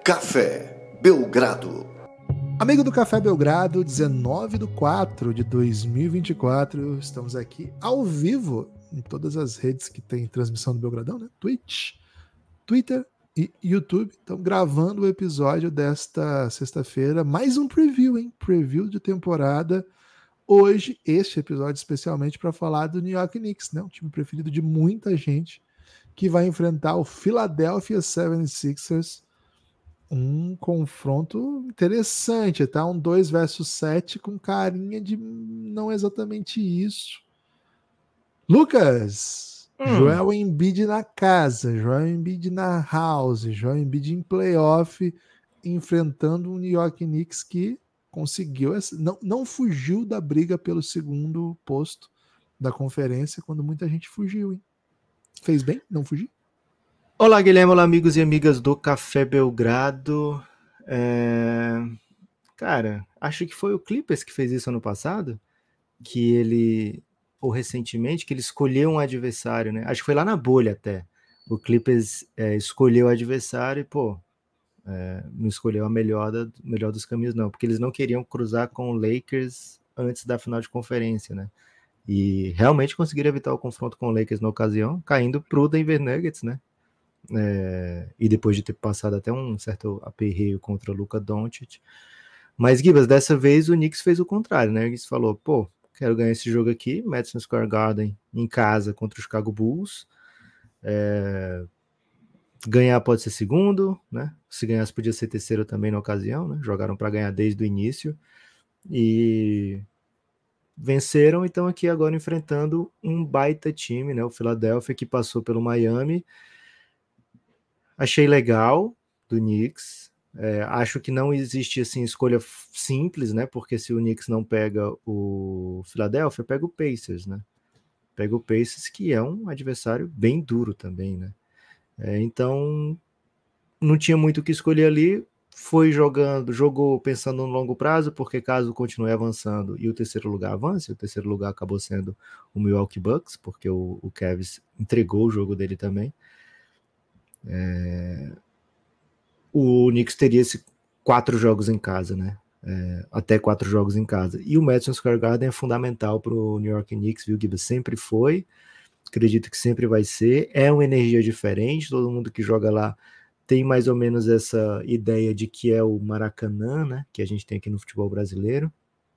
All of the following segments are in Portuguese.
Café Belgrado. Amigo do Café Belgrado, 19/4/2024, estamos aqui ao vivo em todas as redes que tem transmissão do Belgradão, né? Twitch, Twitter e YouTube. Estamos gravando o episódio desta sexta-feira, mais um preview, hein? Preview de temporada. Hoje, este episódio especialmente para falar do New York Knicks, né? O time preferido de muita gente, que vai enfrentar o Philadelphia 76ers. Um confronto interessante, tá? Um 2 versus 7 com carinha de não exatamente isso. Lucas, Joel Embiid na casa, Joel Embiid na house, Joel Embiid em playoff, enfrentando um New York Knicks que conseguiu, não fugiu da briga pelo segundo posto da conferência quando muita gente fugiu, hein? Fez bem não fugir? Olá, Guilherme, olá, amigos e amigas do Café Belgrado. Cara, acho que foi o Clippers que fez isso ano passado, ou recentemente, que ele escolheu um adversário, né? Acho que foi lá na bolha até. O Clippers escolheu o adversário e, não escolheu a melhor dos caminhos, não, porque eles não queriam cruzar com o Lakers antes da final de conferência, né? E realmente conseguiram evitar o confronto com o Lakers na ocasião, caindo pro Denver Nuggets, né? E depois de ter passado até um certo aperreio contra o Luka Doncic. Mas, Gibas, dessa vez o Knicks fez o contrário, né? O Knicks falou, quero ganhar esse jogo aqui, Madison Square Garden, em casa contra o Chicago Bulls. Ganhar pode ser segundo, né? Se ganhasse podia ser terceiro também na ocasião, né? Jogaram para ganhar desde o início. E venceram, então aqui agora enfrentando um baita time, né? O Philadelphia, que passou pelo Miami. Achei legal do Knicks. Acho que não existe assim escolha simples, né? Porque se o Knicks não pega o Philadelphia, pega o Pacers, né? Pega o Pacers, que é um adversário bem duro também, né? Então não tinha muito o que escolher ali. Jogou pensando no longo prazo, porque caso continue avançando e o terceiro lugar avance, o terceiro lugar acabou sendo o Milwaukee Bucks, porque o Cavs entregou o jogo dele também. O Knicks teria 4 jogos em casa, né? Até 4 jogos em casa. E o Madison Square Garden é fundamental para o New York Knicks, viu, Gibbs? Sempre foi, acredito que sempre vai ser. É uma energia diferente, todo mundo que joga lá tem mais ou menos essa ideia de que é o Maracanã, né? Que a gente tem aqui no futebol brasileiro.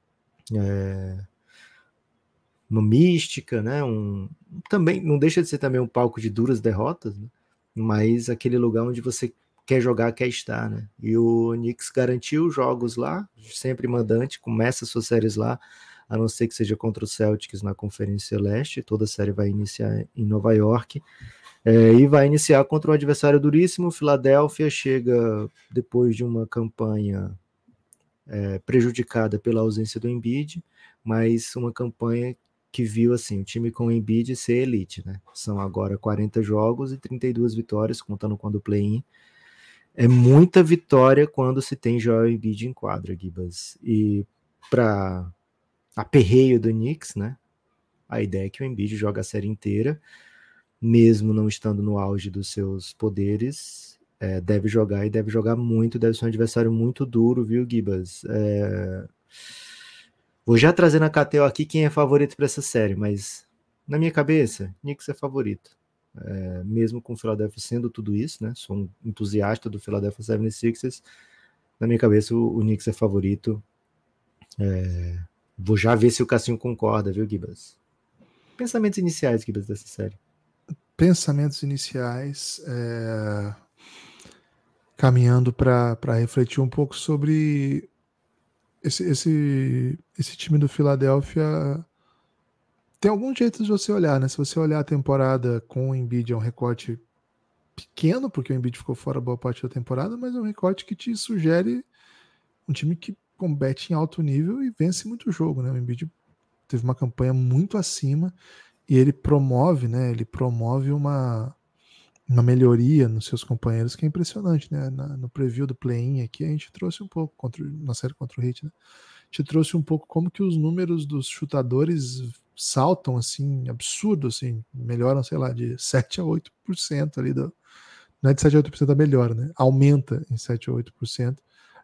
Uma mística, né? Também não deixa de ser também um palco de duras derrotas, né? Mas aquele lugar onde você quer jogar, quer estar, né? E o Knicks garantiu jogos lá, sempre mandante, começa suas séries lá, a não ser que seja contra o Celtics na Conferência Leste, toda a série vai iniciar em Nova York, e vai iniciar contra um adversário duríssimo. Philadelphia chega depois de uma campanha prejudicada pela ausência do Embiid, mas uma campanha que viu assim, o time com o Embiid ser elite, né? São agora 40 jogos e 32 vitórias, contando com o play-in. É muita vitória quando se tem Joel Embiid em quadra, Gibas. E para aperreio do Knicks, né? A ideia é que o Embiid joga a série inteira, mesmo não estando no auge dos seus poderes, deve jogar e deve jogar muito, deve ser um adversário muito duro, viu, Gibas? Vou já trazer na KTO aqui quem é favorito para essa série, mas na minha cabeça, Knicks é favorito. Mesmo com o Philadelphia sendo tudo isso, né? Sou um entusiasta do Philadelphia 76ers. Na minha cabeça, o Knicks é favorito. Vou já ver se o Cassinho concorda, viu, Gibas? Pensamentos iniciais, Gibas, dessa série. Pensamentos iniciais, caminhando para refletir um pouco sobre esse time do Philadelphia. Tem alguns jeitos de você olhar, né? Se você olhar a temporada com o Embiid, é um recorte pequeno, porque o Embiid ficou fora boa parte da temporada, mas é um recorte que te sugere um time que compete em alto nível e vence muito jogo, né? O Embiid teve uma campanha muito acima e ele promove, né? Ele promove uma melhoria nos seus companheiros que é impressionante, né? No preview do play-in aqui a gente trouxe um pouco na série contra o Heat, né? A gente trouxe um pouco como que os números dos chutadores saltam assim, absurdo assim, melhoram, sei lá, de 7 a 8% ali não é de 7 a 8% a melhora, né? Aumenta em 7 a 8%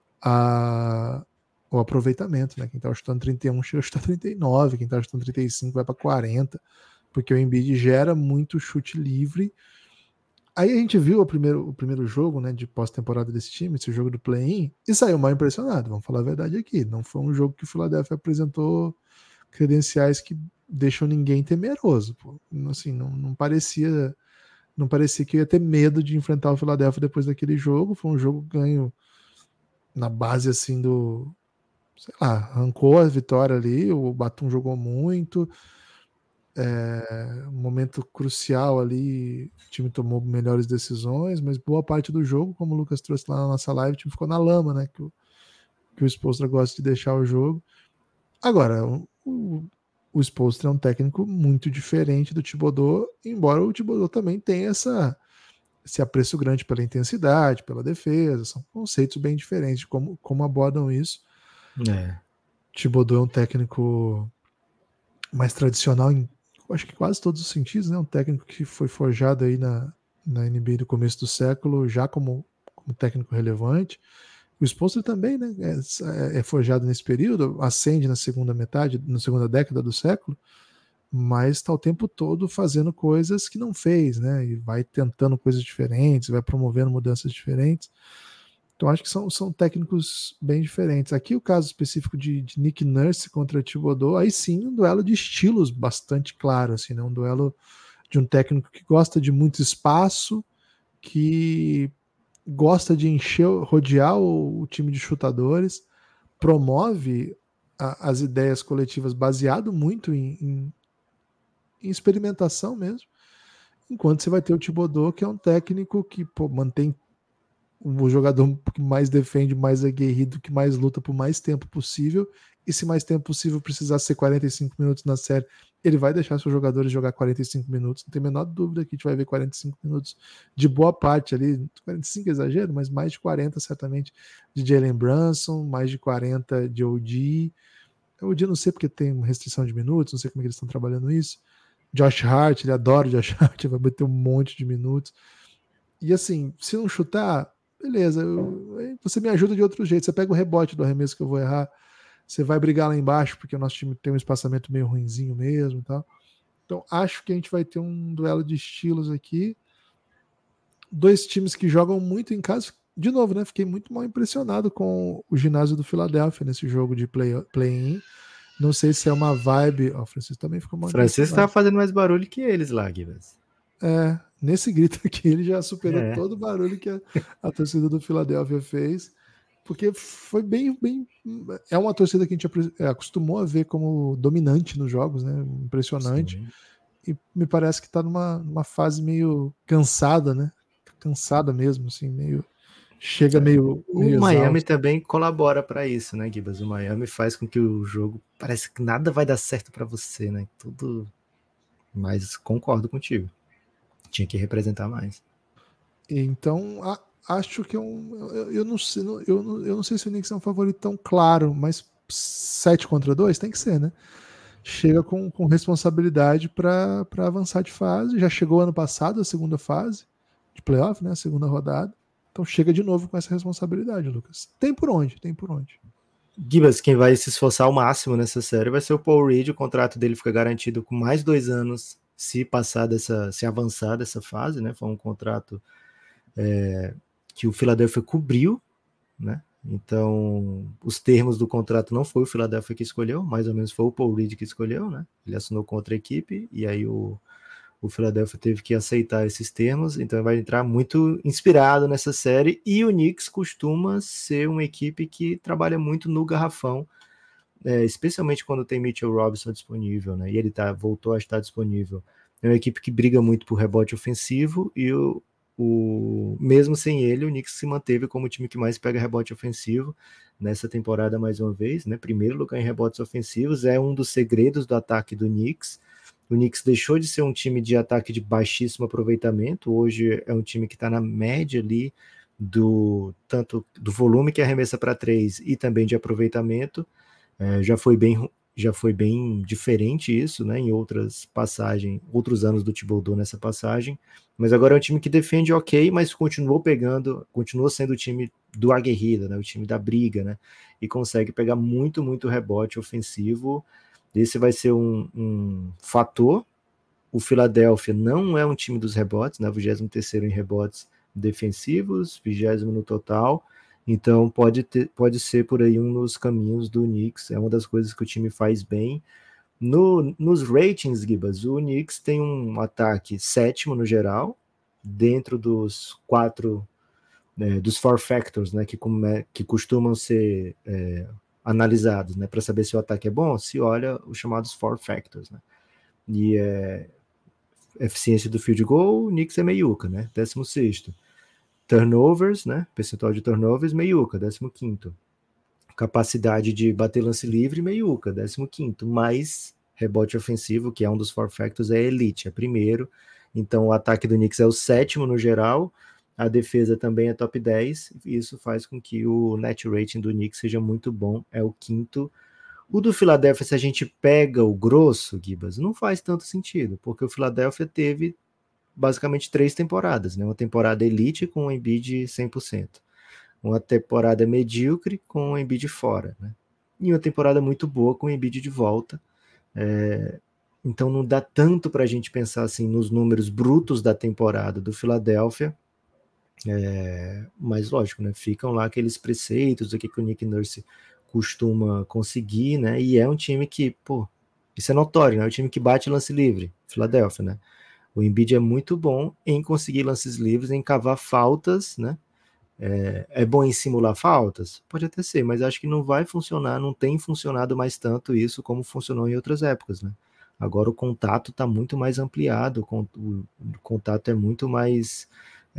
o aproveitamento, né? Quem estava chutando 31 chega a chutar 39, quem estava chutando 35 vai para 40, porque o Embiid gera muito chute livre. Aí a gente viu o primeiro jogo, né, de pós-temporada desse time, esse jogo do play-in, e saiu mal impressionado, vamos falar a verdade aqui. Não foi um jogo que o Philadelphia apresentou credenciais que deixam ninguém temeroso. Pô. Assim, não parecia que ia ter medo de enfrentar o Philadelphia depois daquele jogo. Foi um jogo ganho na base assim do, sei lá, arrancou a vitória ali, o Batum jogou muito, um momento crucial ali, o time tomou melhores decisões, mas boa parte do jogo, como o Lucas trouxe lá na nossa live, o time ficou na lama, né, que o Spoelstra gosta de deixar o jogo. Agora, o Spoelstra é um técnico muito diferente do Thibodeau, embora o Thibodeau também tenha esse apreço grande pela intensidade, pela defesa, são conceitos bem diferentes de como abordam isso. Thibodeau é um técnico mais tradicional em, acho que quase todos os sentidos, né? Um técnico que foi forjado aí na NBA do começo do século, já como técnico relevante. O Spoelstra também, né? É forjado nesse período, ascende na segunda década do século, mas está o tempo todo fazendo coisas que não fez, né? E vai tentando coisas diferentes, vai promovendo mudanças diferentes. Então acho que são técnicos bem diferentes. Aqui o caso específico de Nick Nurse contra Thibodeau, aí sim um duelo de estilos bastante claro, assim, né? Um duelo de um técnico que gosta de muito espaço, que gosta de rodear o time de chutadores, promove as ideias coletivas baseado muito em experimentação mesmo, enquanto você vai ter o Thibodeau, que é um técnico que mantém o jogador que mais defende, mais aguerrido, que mais luta por mais tempo possível, e se mais tempo possível precisar ser 45 minutos na série, ele vai deixar seus jogadores jogar 45 minutos, não tem a menor dúvida que a gente vai ver 45 minutos de boa parte ali, 45 é exagero, mas mais de 40 certamente de Jalen Brunson, mais de 40 de OG. OG eu não sei porque tem restrição de minutos, não sei como é que eles estão trabalhando isso. Josh Hart, ele adora o Josh Hart, vai bater um monte de minutos. E assim, se não chutar, beleza, você me ajuda de outro jeito. Você pega o rebote do arremesso que eu vou errar, você vai brigar lá embaixo, porque o nosso time tem um espaçamento meio ruinzinho mesmo e tal. Então, acho que a gente vai ter um duelo de estilos aqui. Dois times que jogam muito em casa. De novo, né? Fiquei muito mal impressionado com o ginásio do Philadelphia nesse jogo de play-in. Não sei se é uma vibe. O Francisco também ficou mal impressionado. Francisco estava fazendo mais barulho que eles lá, Guilherme. Nesse grito aqui ele já superou todo o barulho que a torcida do Philadelphia fez, porque foi bem. É uma torcida que a gente acostumou a ver como dominante nos jogos, né? Impressionante. Sim. E me parece que está numa fase meio cansada, né? Cansada mesmo, assim, meio. Chega meio. O Miami também colabora para isso, né, Gibas? O Miami faz com que o jogo parece que nada vai dar certo para você, né? Tudo. Mas concordo contigo. Tinha que representar mais. Então, acho que eu não sei, eu não sei se o Knicks é um favorito tão claro, mas 7-2 tem que ser, né? Chega com responsabilidade para avançar de fase. Já chegou ano passado, a segunda fase de playoff, né? A segunda rodada. Então chega de novo com essa responsabilidade, Lucas. Tem por onde. Gibas, quem vai se esforçar ao máximo nessa série vai ser o Paul Reed. O contrato dele fica garantido com mais 2 anos se avançar dessa fase, né? Foi um contrato que o Philadelphia cobriu, né? Então, os termos do contrato não foi o Philadelphia que escolheu, mais ou menos foi o Paul Reed que escolheu, né? Ele assinou contra a equipe e aí o Philadelphia teve que aceitar esses termos, então vai entrar muito inspirado nessa série, e o Knicks costuma ser uma equipe que trabalha muito no garrafão, especialmente quando tem Mitchell Robinson disponível, né? E ele voltou a estar disponível. É uma equipe que briga muito por rebote ofensivo, e mesmo sem ele, o Knicks se manteve como o time que mais pega rebote ofensivo nessa temporada mais uma vez, né? Primeiro lugar em rebotes ofensivos, é um dos segredos do ataque do Knicks. O Knicks deixou de ser um time de ataque de baixíssimo aproveitamento, hoje é um time que está na média ali tanto do volume que arremessa para 3 e também de aproveitamento. Já foi bem já foi bem diferente isso, né, em outras passagens, outros anos do Thibodeau nessa passagem, mas agora é um time que defende ok, mas continua sendo o time do aguerrida, né, o time da briga, né, e consegue pegar muito, muito rebote ofensivo. Esse vai ser um fator. O Philadelphia não é um time dos rebotes, né, 23º em rebotes defensivos, 20º no total, então pode ser por aí um dos caminhos do Knicks, é uma das coisas que o time faz bem. Nos ratings, Gibas, o Knicks tem um ataque 7º no geral, dentro dos 4, dos 4 factors, né, que costumam ser analisados, né, para saber se o ataque é bom, se olha os chamados 4 factors, né, e eficiência do field goal, o Knicks é meiuca, né, 16º. Turnovers, né, percentual de turnovers, meiuca, 15º. Capacidade de bater lance livre, meiuca, 15º. Mais rebote ofensivo, que é um dos 4 factors, é elite, é primeiro. Então o ataque do Knicks é o 7º no geral, a defesa também é top 10, e isso faz com que o net rating do Knicks seja muito bom, é o 5º. O do Philadelphia, se a gente pega o grosso, Gibas, não faz tanto sentido, porque o Philadelphia teve basicamente 3 temporadas, né? Uma temporada elite com o Embiid 100%, uma temporada medíocre com o Embiid fora, né? E uma temporada muito boa com o Embiid de volta. Então não dá tanto para a gente pensar assim nos números brutos da temporada do Philadelphia, mas lógico, né? Ficam lá aqueles preceitos do que o Nick Nurse costuma conseguir, né? E é um time que, isso é notório, né? É um time que bate lance livre, Philadelphia, né? O Embiid é muito bom em conseguir lances livres, em cavar faltas, né? É bom em simular faltas? Pode até ser, mas acho que não vai funcionar, não tem funcionado mais tanto isso como funcionou em outras épocas, né? Agora o contato está muito mais ampliado, o contato é muito mais,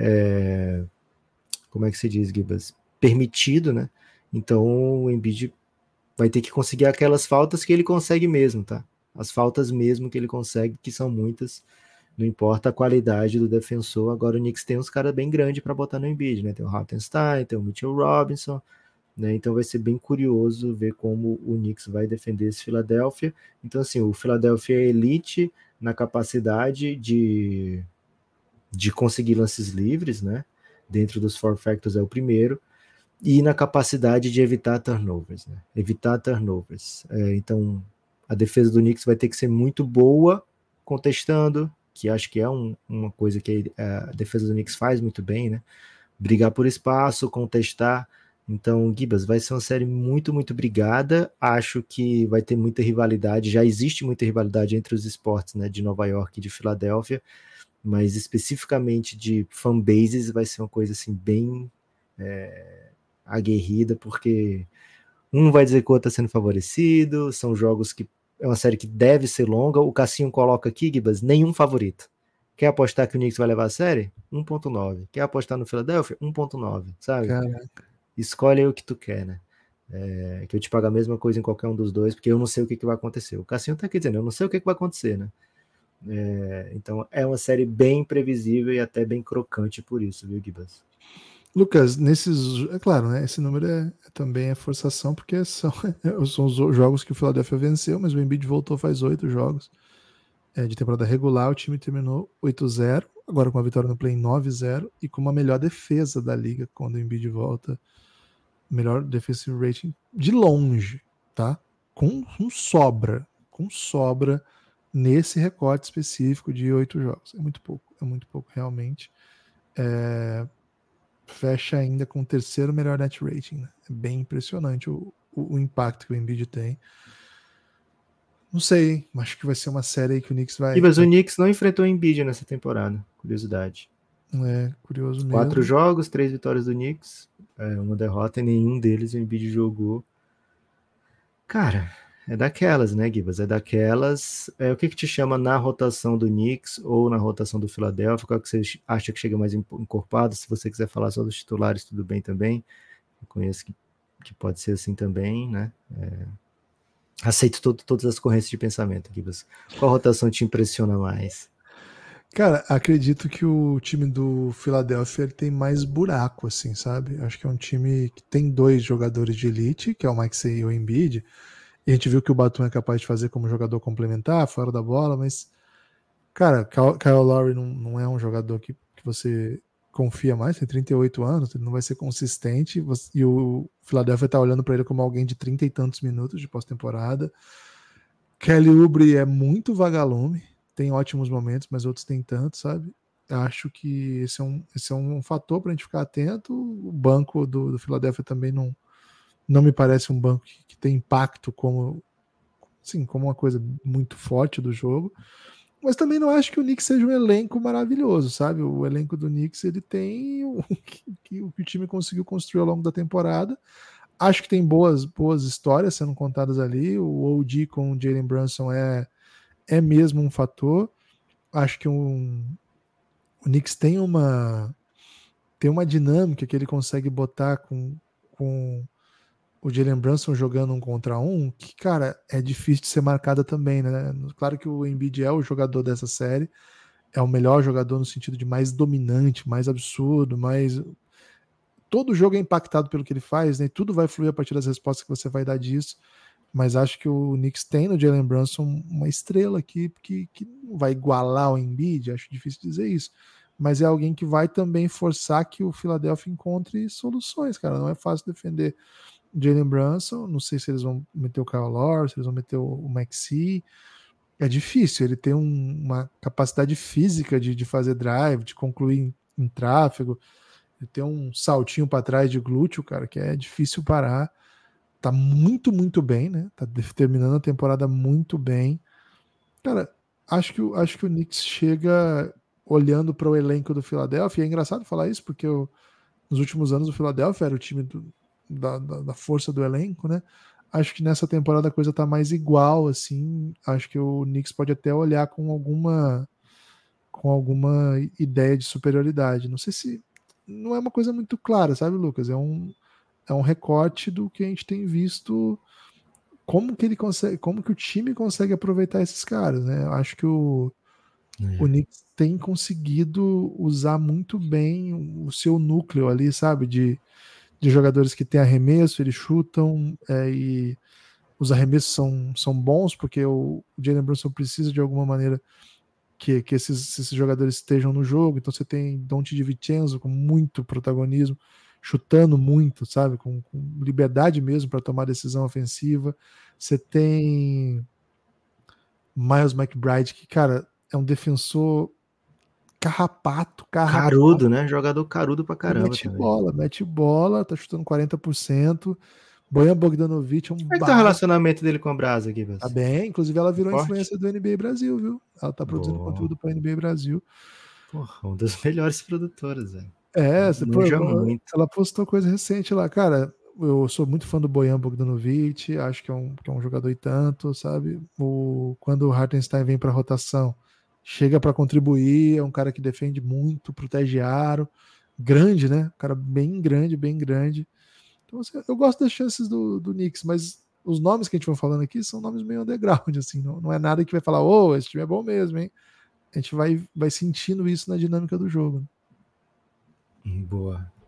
como é que se diz, Gibas? Permitido, né? Então o Embiid vai ter que conseguir aquelas faltas que ele consegue mesmo, tá? As faltas mesmo que ele consegue, que são muitas, não importa a qualidade do defensor. Agora o Knicks tem uns caras bem grandes para botar no Embiid, né? Tem o Hartenstein, tem o Mitchell Robinson, né? Então vai ser bem curioso ver como o Knicks vai defender esse Philadelphia. Então, assim, o Philadelphia é elite na capacidade de conseguir lances livres, né? Dentro dos 4 factors é o primeiro, e na capacidade de evitar turnovers, né? Evitar turnovers. Então, a defesa do Knicks vai ter que ser muito boa contestando, que acho que é uma coisa que a defesa do Knicks faz muito bem, né? Brigar por espaço, contestar. Então, Gibas, vai ser uma série muito, muito brigada. Acho que vai ter muita rivalidade. Já existe muita rivalidade entre os esportes, né, de Nova York e de Filadélfia, mas especificamente de fanbases vai ser uma coisa assim bem aguerrida, porque um vai dizer que o outro está sendo favorecido, são jogos que é uma série que deve ser longa. O Cassinho coloca aqui, Gibas, nenhum favorito. Quer apostar que o Knicks vai levar a série? 1.9. Quer apostar no Philadelphia? 1.9, sabe? Caraca. Escolhe aí o que tu quer, né? Que eu te pago a mesma coisa em qualquer um dos dois, porque eu não sei o que vai acontecer. O Cassinho tá aqui dizendo, eu não sei o que vai acontecer, né? Então é uma série bem previsível e até bem crocante por isso, viu, Gibas? Lucas, é claro, né? Esse número também é forçação, porque são os jogos que o Philadelphia venceu, mas o Embiid voltou faz 8 jogos de temporada regular. O time terminou 8-0, agora com a vitória no play 9-0 e com uma melhor defesa da liga quando o Embiid volta. Melhor defensive rating de longe, tá? Com sobra nesse recorte específico de 8 jogos. É muito pouco realmente. Fecha ainda com o terceiro melhor net rating, né? É bem impressionante o impacto que o Embiid tem. Não sei, hein? Acho que vai ser uma série aí que o Knicks vai... Mas o Knicks não enfrentou o Embiid nessa temporada, curiosidade. É curioso mesmo. 4 jogos, 3 vitórias do Knicks, uma derrota, e nenhum deles o Embiid jogou. Cara, é daquelas, né, Gibas? É daquelas. O que te chama na rotação do Knicks ou na rotação do Philadelphia? Qual que você acha que chega mais encorpado? Se você quiser falar só dos titulares, tudo bem também. Eu conheço que pode ser assim também, né? Aceito todas as correntes de pensamento, Gibas. Qual rotação te impressiona mais? Cara, acredito que o time do Philadelphia tem mais buraco, assim, sabe? Acho que é um time que tem 2 jogadores de elite, que é o Maxey e o Embiid. E a gente viu que o Batum é capaz de fazer como jogador complementar, fora da bola, mas, cara, Kyle Lowry não é um jogador que você confia mais, tem 38 anos, ele não vai ser consistente, e o Philadelphia tá olhando para ele como alguém de 30 e tantos minutos de pós-temporada. Kelly Oubre é muito vagalume, tem ótimos momentos, mas outros tem tanto, sabe? Eu acho que esse é um fator para a gente ficar atento. O banco do Philadelphia também não me parece um banco que tem impacto como uma coisa muito forte do jogo. Mas também não acho que o Knicks seja um elenco maravilhoso, sabe? O elenco do Knicks, ele tem o que o time conseguiu construir ao longo da temporada. Acho que tem boas histórias sendo contadas ali. O OG com o Jalen Brunson é mesmo um fator. Acho que o Knicks tem uma dinâmica que ele consegue botar com o Jalen Brunson jogando 1 contra 1, que, cara, é difícil de ser marcada também, né? Claro que o Embiid é o jogador dessa série, é o melhor jogador no sentido de mais dominante, mais absurdo, mais... Todo jogo é impactado pelo que ele faz, né? E tudo vai fluir a partir das respostas que você vai dar disso. Mas acho que o Knicks tem no Jalen Brunson uma estrela aqui que não vai igualar o Embiid, acho difícil dizer isso. Mas é alguém que vai também forçar que o Philadelphia encontre soluções, cara. Não é fácil defender Jalen Brunson. Não sei se eles vão meter o Kyle Lowry, se eles vão meter o Maxey. É difícil, ele tem uma capacidade física de fazer drive, de concluir em tráfego. Ele tem um saltinho para trás de glúteo, cara, que é difícil parar. Tá muito, muito bem, né? Tá terminando a temporada muito bem. Cara, acho que o Knicks chega olhando para o elenco do Philadelphia. É engraçado falar isso, porque nos últimos anos o Philadelphia era o time da força do elenco, né? Acho que nessa temporada a coisa tá mais igual, assim. Acho que o Knicks pode até olhar com alguma ideia de superioridade. Não sei se não é uma coisa muito clara, sabe, Lucas? É um recorte do que a gente tem visto, como que ele consegue, como que o time consegue aproveitar esses caras, né? Eu acho que o Knicks tem conseguido usar muito bem o seu núcleo ali, sabe? De jogadores que têm arremesso, eles chutam, e os arremessos são bons, porque o Jalen Brunson precisa de alguma maneira que esses jogadores estejam no jogo. Então você tem Donte DiVincenzo com muito protagonismo, chutando muito, sabe? Com liberdade mesmo para tomar decisão ofensiva. Você tem Miles McBride, que, cara, é um defensor carrapato. Carudo, né? Jogador carudo pra E caramba também. mete bola, tá chutando 40%. Bojan Bogdanovic é um Como é que tá o baita. relacionamento dele com a Brasa aqui, Tá Bess? bem, inclusive ela virou Forte? influência do NBA Brasil, viu? Ela tá produzindo Boa. conteúdo para NBA Brasil. Porra, uma das melhores produtoras, velho. Pô, Manja muito. ela postou coisa recente lá, cara. Eu sou muito fã do Bojan Bogdanovic, acho que é um jogador e tanto, sabe? Quando o Hartenstein vem para rotação, chega para contribuir, é um cara que defende muito, protege aro, grande, né? Um cara bem grande, bem grande. Então, assim, eu gosto das chances do Knicks, mas os nomes que a gente vai falando aqui são nomes meio underground, assim, não é nada que vai falar, ô, esse time é bom mesmo, hein? A gente vai sentindo isso na dinâmica do jogo. Boa.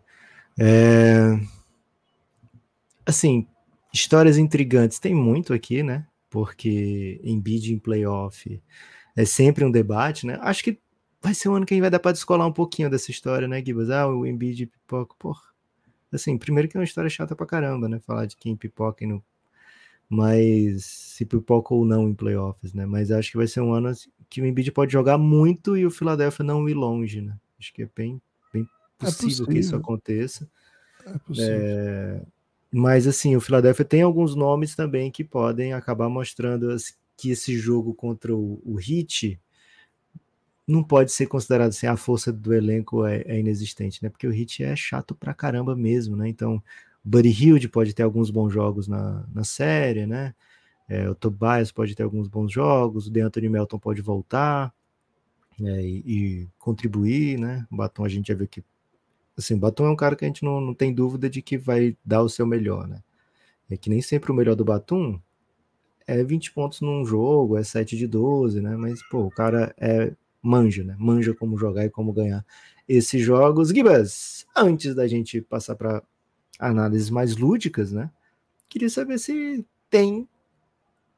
Assim, histórias intrigantes tem muito aqui, né? Porque Embiid em playoff é sempre um debate, né? Acho que vai ser um ano que a gente vai dar para descolar um pouquinho dessa história, né, Gibas? O Embiid pipoca, porra. Assim, primeiro que é uma história chata pra caramba, né? Falar de quem pipoca e não... Mas se pipoca ou não em playoffs, né? Mas acho que vai ser um ano que o Embiid pode jogar muito e o Philadelphia não ir longe, né? Acho que é bem É possível que isso possível, aconteça. é possível. Mas assim, o Philadelphia tem alguns nomes também que podem acabar mostrando que esse jogo contra o Heat não pode ser considerado assim, a força do elenco é inexistente, né? Porque o Heat é chato pra caramba mesmo, né? Então, o Buddy Hield pode ter alguns bons jogos na série, né? O Tobias pode ter alguns bons jogos, o DeAnthony Melton pode voltar, e contribuir, né? O Batum a gente já viu que assim, o Batum é um cara que a gente não tem dúvida de que vai dar o seu melhor, né? É que nem sempre o melhor do Batum é 20 pontos num jogo, é 7 de 12, né? Mas, pô, o cara manja, né? Manja como jogar e como ganhar esses jogos. Gibas, antes da gente passar para análises mais lúdicas, né? Queria saber se tem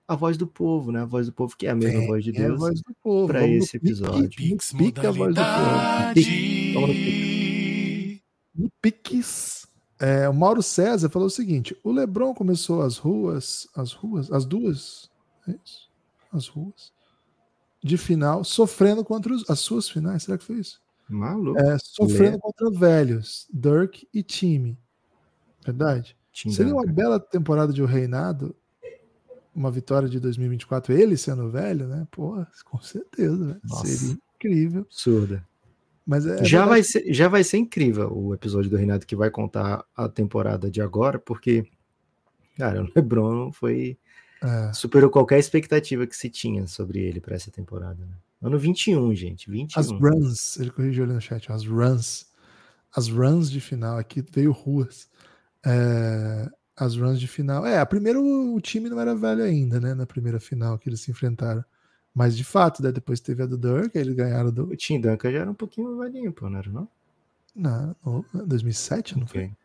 a voz do povo, né? A voz do povo, que é a mesma voz de É a Deus, voz do povo. para Vamos esse episódio. no pique a voz do povo. Vamos no Pix. No Pix. O Mauro César falou o seguinte: o LeBron começou as duas, é isso? As ruas de final, sofrendo contra as suas finais. Será que foi isso? Maluco. Sofrendo contra velhos, Dirk e time. Verdade? Seria uma bela temporada de O Reinado, uma vitória de 2024, ele sendo velho, né? Pô, com certeza, seria incrível. Absurda. Mas já vai ser incrível o episódio do Reinado que vai contar a temporada de agora, porque, cara, o LeBron superou qualquer expectativa que se tinha sobre ele para essa temporada. Né? Ano 21, gente, 21. As runs, ele corrigiu ali no chat, as runs de final, aqui veio ruas. As runs de final. Primeiro o time não era velho ainda, né? Na primeira final que eles se enfrentaram. Mas de fato, né, depois teve a do Dirk, eles ganharam do. O Tim Duncan já era um pouquinho velhinho, pô, não era não? Não, 2007, não foi?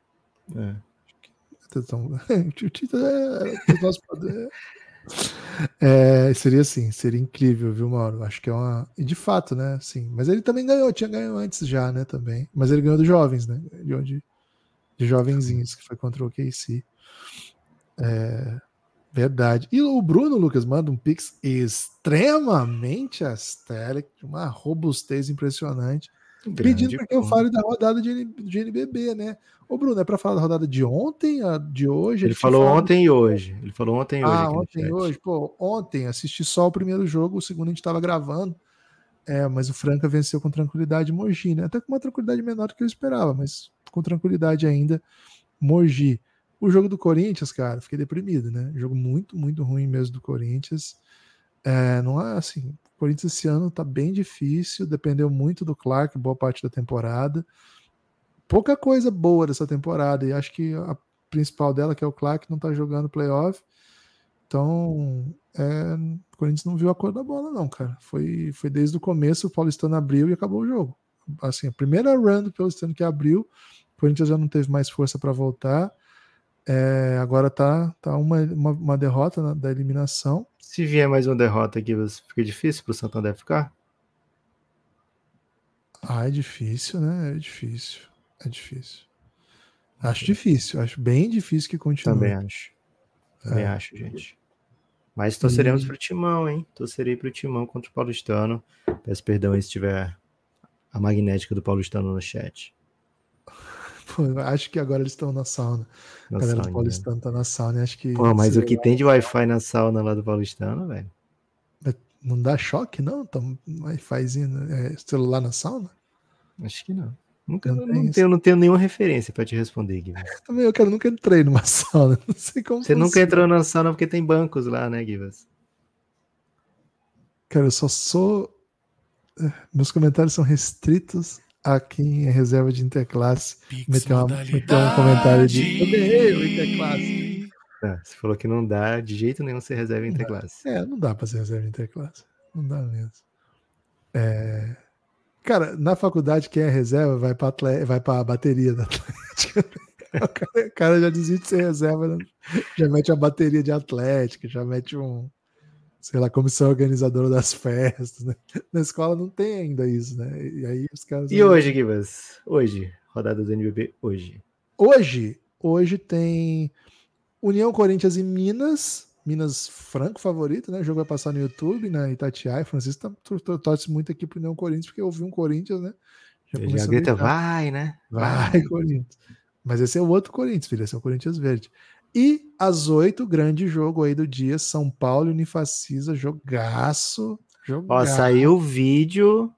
O título seria assim, seria incrível, viu, Mauro? Acho que é uma. E de fato, né? Sim. Mas ele também tinha ganho antes já, né? Também. Mas ele ganhou dos jovens, né? De jovenzinhos, que foi contra o KC. Verdade. E o Bruno, Lucas, manda um pix extremamente astérico, uma robustez impressionante, pedindo para que eu fale da rodada de NBB, né? Ô, Bruno, é para falar da rodada de ontem, a de hoje? Ele falou ontem e hoje. Ele falou ontem e hoje. Ontem e hoje. Pô, ontem assisti só o primeiro jogo, o segundo a gente estava gravando. Mas o Franca venceu com tranquilidade Mogi, né? Até com uma tranquilidade menor do que eu esperava, mas com tranquilidade ainda, Mogi. O jogo do Corinthians, cara, fiquei deprimido, né? Jogo muito, muito ruim mesmo do Corinthians. Não é assim, o Corinthians esse ano tá bem difícil, dependeu muito do Clark, boa parte da temporada. Pouca coisa boa dessa temporada, e acho que a principal dela, que é o Clark, não tá jogando playoff. Então, o Corinthians não viu a cor da bola, não, cara. Foi desde o começo, o Paulistano abriu e acabou o jogo. Assim, a primeira run do Paulistano que abriu, o Corinthians já não teve mais força para voltar. Agora tá uma derrota da eliminação. Se vier mais uma derrota aqui, fica difícil pro Santander ficar? É difícil, né? É difícil. Acho difícil. Acho bem difícil que continue. Também acho, gente. Mas torceremos pro Timão, hein? Torcerei pro Timão contra o Paulistano. Peço perdão aí se tiver a magnética do Paulistano no chat. Pô, acho que agora eles estão na sauna. A galera do Paulistano tá na sauna. Acho que. Pô, mas o que tem de Wi-Fi na sauna lá do Paulistano, velho? Não dá choque, não? Wi-Fizinho, celular na sauna? Acho que não. Não tenho nenhuma referência pra te responder, Guilherme. Também eu nunca entrei numa sauna. Não sei como Você nunca entrou na sauna porque tem bancos lá, né, Guilherme? Cara, eu só sou. Meus comentários são restritos a quem é reserva de interclasse. Meter um comentário de. Eu ganhei o interclasse. Você falou que não dá de jeito nenhum ser reserva em interclasse. Não dá pra ser reserva em interclasse. Não dá mesmo. Cara, na faculdade, quem é reserva vai pra bateria da Atlética. O cara já desiste de ser reserva, já mete a bateria de Atlética, já mete comissão organizadora das festas, né? Na escola não tem ainda isso, né? E aí os caras. E hoje, Gibas? Hoje, rodada do NBB hoje. Hoje tem União Corinthians e Minas franco favorito, né? O jogo vai passar no YouTube, na Itatiaia. Francisco torce muito aqui pro União Corinthians, porque eu vi um Corinthians, né? Já grita, vai, né? Vai, Corinthians. Mas esse é o outro Corinthians, filho. Esse é o Corinthians verde. E às 8, grande jogo aí do dia, São Paulo e Unifacisa, jogaço. Ó, saiu o vídeo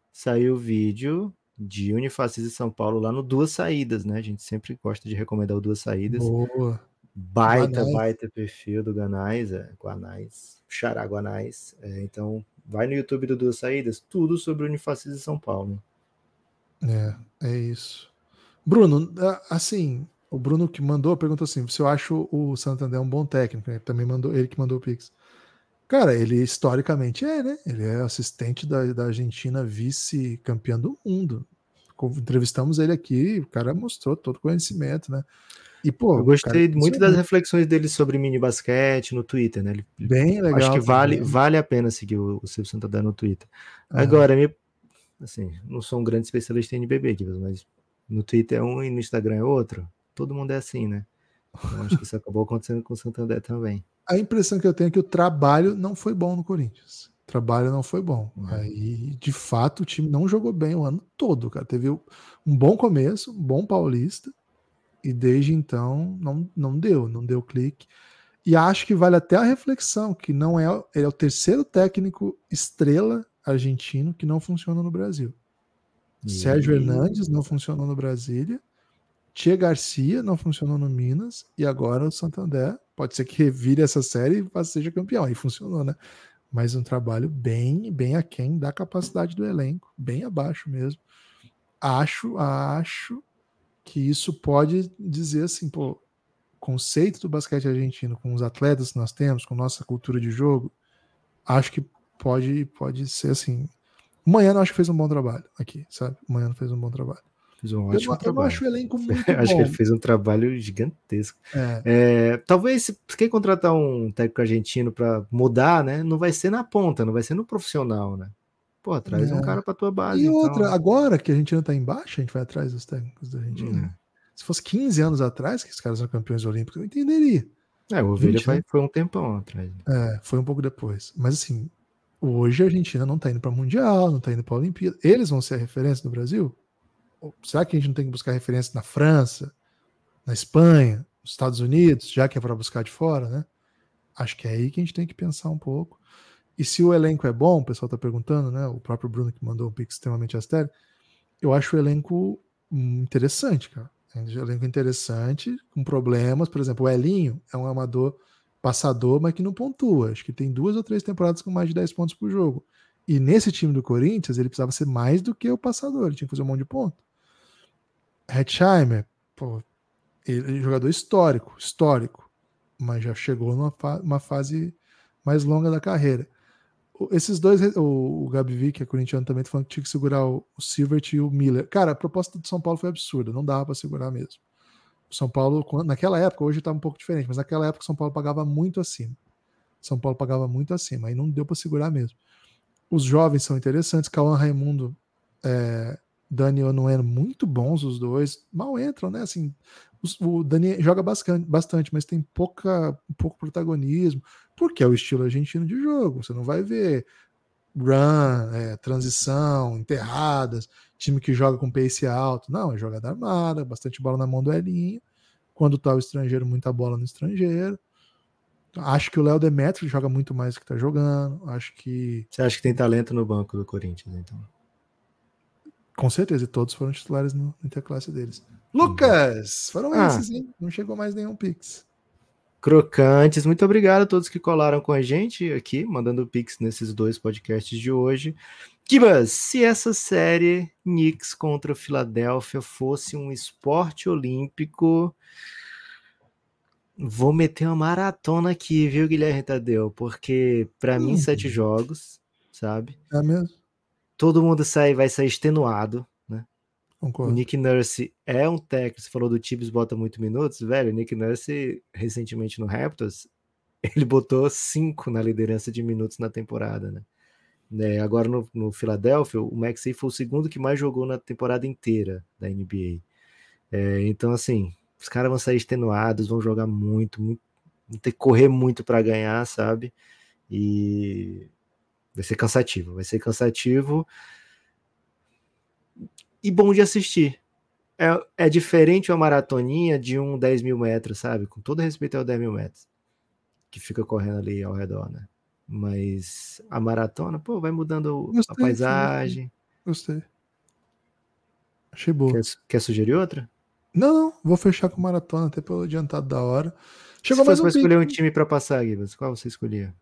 de Unifacisa e São Paulo lá no Duas Saídas, né? A gente sempre gosta de recomendar o Duas Saídas. Boa. Baita perfil do Guanais, Xará Guanais. Então, vai no YouTube do Duas Saídas, tudo sobre Unifacisa e São Paulo. É isso. Bruno, assim, o Bruno que perguntou assim, se eu acho o Santander um bom técnico, né? Também ele que mandou o Pix. Cara, ele historicamente né? Ele é assistente da Argentina, vice-campeão do mundo. Entrevistamos ele aqui, o cara mostrou todo o conhecimento, né? E, pô, Eu o cara é gostei muito das impressionante. reflexões dele sobre mini basquete no Twitter, né? Bem Acho legal que também. vale a pena seguir o Silvio Santander no Twitter. Aham. Agora, assim, não sou um grande especialista em NBB, mas no Twitter é um e no Instagram é outro. Todo mundo é assim, né? Então acho que isso acabou acontecendo com o Santander também. A impressão que eu tenho é que o trabalho não foi bom no Corinthians. O trabalho não foi bom. Né? Aí, de fato, o time não jogou bem o ano todo, cara. Teve um bom começo, um bom paulista, e desde então não deu clique. E acho que vale até a reflexão, que não é, ele é o terceiro técnico estrela argentino que não funciona no Brasil. Sérgio E Hernandes não funcionou no Brasília, Tia Garcia não funcionou no Minas, e agora o Santander. Pode ser que revire essa série e seja campeão. Aí funcionou, né? Mas um trabalho bem aquém da capacidade do elenco, bem abaixo mesmo. Acho que isso pode dizer assim, pô, conceito do basquete argentino, com os atletas que nós temos, com nossa cultura de jogo, acho que pode ser assim. O Manhã acho que fez um bom trabalho aqui, sabe? O Manhã fez um bom trabalho. fez um Eu ótimo não, eu não trabalho. acho o elenco muito Acho que ele bom. fez um trabalho gigantesco. É, Talvez, se você quer contratar um técnico argentino para mudar, né? Não vai ser na ponta, não vai ser no profissional, né? Pô, traz um é. cara para tua base, E então, outra, né? agora que a Argentina está embaixo, a gente vai atrás dos técnicos da Argentina. Se fosse 15 anos atrás, que os caras são campeões olímpicos, eu entenderia. O Ovelha 20 anos, foi um tempão atrás. foi um pouco depois. Mas assim, hoje a Argentina não está indo para Mundial, não está indo para Olimpíada. Eles vão ser a referência no Brasil? Ou será que a gente não tem que buscar referência na França, na Espanha, nos Estados Unidos, já que é para buscar de fora, né? Acho que é aí que a gente tem que pensar um pouco. E se o elenco é bom, o pessoal está perguntando, né? O próprio Bruno que mandou um pix extremamente astério. Eu acho o elenco interessante, cara. É um elenco interessante, com problemas. Por exemplo, o Elinho é um amador passador, mas que não pontua. Acho que tem 2 ou 3 temporadas com mais de 10 pontos por jogo. E nesse time do Corinthians, ele precisava ser mais do que o passador. Ele tinha que fazer um monte de ponto. Hetzheimer, pô, ele é jogador histórico, mas já chegou numa fase mais longa da carreira. Esses dois, o Gabi, que é corintiano também, tá falando que tinha que segurar o Silvert e o Miller. Cara, a proposta do São Paulo foi absurda, não dava para segurar mesmo. O São Paulo, naquela época, hoje tá um pouco diferente, mas naquela época o São Paulo pagava muito acima. São Paulo pagava muito acima, aí não deu para segurar mesmo. Os jovens são interessantes, Cauã Raimundo, Dani Onueno, muito bons os dois, mal entram, né? Assim, o Dani joga bastante, mas tem pouco protagonismo, porque é o estilo argentino de jogo. Você não vai ver run, transição, enterradas, time que joga com pace alto. Não, é jogada armada, bastante bola na mão do Elinho. Quando tá o estrangeiro, muita bola no estrangeiro. Acho que o Léo Demetrio joga muito mais do que tá jogando. Acho que. Você acha que tem talento no banco do Corinthians, então? Com certeza, e todos foram titulares no interclasse deles. Lucas! Foram esses, hein? Não chegou mais nenhum Pix. Crocantes, muito obrigado a todos que colaram com a gente aqui, mandando Pix nesses 2 podcasts de hoje. Kibas, se essa série Knicks contra Filadélfia fosse um esporte olímpico, vou meter uma maratona aqui, viu, Guilherme Tadeu? Porque para mim 7 jogos, sabe? É mesmo? Todo mundo vai sair extenuado, né? O Concordo. Nick Nurse é um técnico, você falou do Tibbs bota muito minutos, velho, o Nick Nurse recentemente no Raptors, ele botou 5 na liderança de minutos na temporada, né? Agora no Philadelphia, o Maxey foi o segundo que mais jogou na temporada inteira da NBA. Então, assim, os caras vão sair extenuados, vão jogar muito, vão ter que correr muito para ganhar, sabe? E vai ser cansativo e bom de assistir. É diferente uma maratoninha de um 10 mil metros, sabe? Com todo respeito ao 10 mil metros, que fica correndo ali ao redor, né? Mas a maratona, pô, vai mudando a Gostei, paisagem. gostei. Achei boa. Quer sugerir outra? Não, vou fechar com maratona, até pelo adiantado da hora. Se Chegou mais fosse um para Pix. escolher um time para passar, Guilherme, qual você escolhia?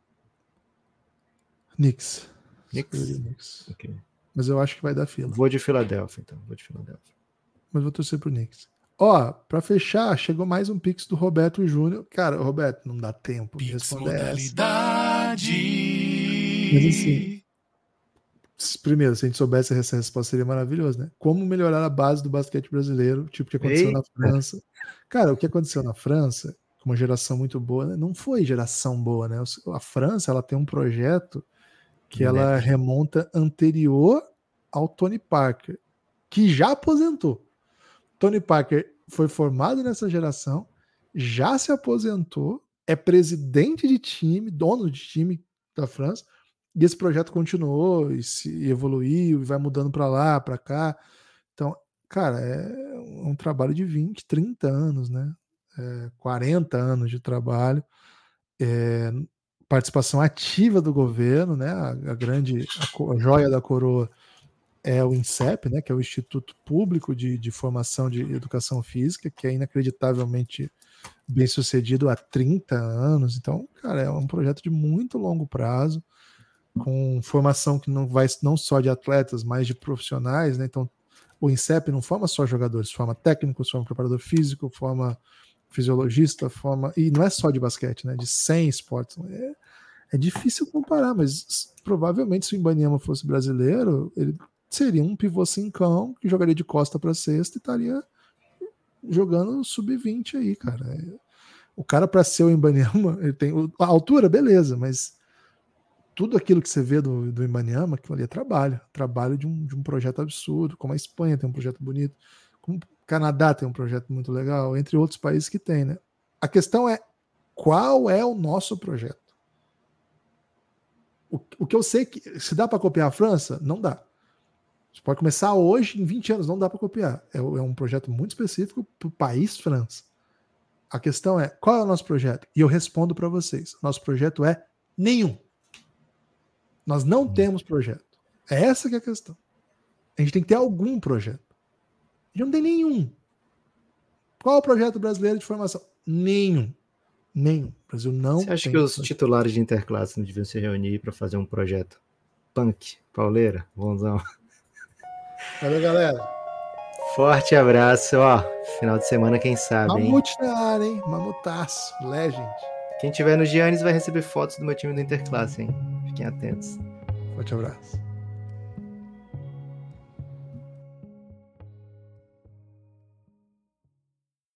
Knicks. Escolheria Knicks? Knicks. Ok. Mas eu acho que vai dar fila. Vou de Filadélfia, então. Mas vou torcer pro Knicks. Ó, pra fechar, chegou mais um Pix do Roberto Júnior. Cara, Roberto, não dá tempo de responder essa. Mas assim, Primeiro, se a gente soubesse essa resposta, seria maravilhoso, né? Como melhorar a base do basquete brasileiro, tipo o que aconteceu na França. Cara, o que aconteceu na França, com uma geração muito boa, né? Não foi geração boa, né? A França, ela tem um projeto que ela remonta anterior ao Tony Parker, que já aposentou. Tony Parker foi formado nessa geração, já se aposentou, é presidente de time, dono de time da França, e esse projeto continuou e se evoluiu e vai mudando para lá, para cá. Então, cara, é um trabalho de 20, 30 anos, né? 40 anos de trabalho, participação ativa do governo, né? A joia da coroa é o INSEP, né? Que é o Instituto Público de Formação de Educação Física, que é inacreditavelmente bem sucedido há 30 anos. Então, cara, é um projeto de muito longo prazo, com formação que não vai não só de atletas, mas de profissionais, né? Então, o INSEP não forma só jogadores, forma técnicos, forma preparador físico, forma fisiologista, forma... E não é só de basquete, né? De 100 esportes. É difícil comparar, mas provavelmente se o Imbaniama fosse brasileiro, ele seria um pivô cincão que jogaria de costa para cesta e estaria jogando sub-20 aí, cara. O cara, para ser o Imbaniama, ele tem a altura, beleza, mas tudo aquilo que você vê do Imbaniama, aquilo ali é trabalho de um projeto absurdo, como a Espanha tem um projeto bonito, como o Canadá tem um projeto muito legal, entre outros países que tem, né? A questão é, qual é o nosso projeto? O que eu sei que se dá para copiar a França, não dá. Você pode começar hoje, em 20 anos, não dá para copiar. É um projeto muito específico para o país França. A questão é, qual é o nosso projeto? E eu respondo para vocês. Nosso projeto é nenhum. Nós não temos projeto. É essa que é a questão. A gente tem que ter algum projeto. A gente não tem nenhum. Qual é o projeto brasileiro de formação? Nenhum. O Brasil não tem. Você acha que os titulares de interclasse não deviam se reunir para fazer um projeto punk, pauleira, bonzão? Valeu, galera. Forte abraço, ó. Final de semana, quem sabe, hein? Mamute na área, hein? Mamutaço. Legend. Quem tiver no Giannis vai receber fotos do meu time do interclasse, hein? Fiquem atentos. Forte abraço.